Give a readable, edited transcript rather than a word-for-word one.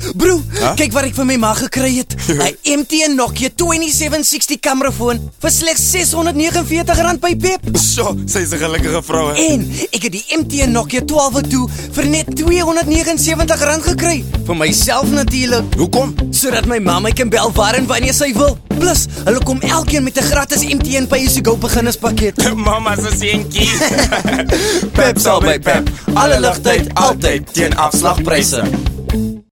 Bro, kyk wat ek vir my ma gekry het. 'n MTN Nokia 2760 kamerafoon vir slegs R649 by Pep. So, sy is 'n gelukkige vrou. En ek het die MTN Nokia 1202 vir net R279 gekry. Vir myself natuurlik. Hoekom? Sodat my ma my kan bel waar en wanneer sy wil. Plus, hulle kom elkeen met 'n gratis MTN Pay-as-you-go beginnerspakket. Mama se seentjie. Pep sal by Pep. Alle ligtyd, altyd teen afslagpryse.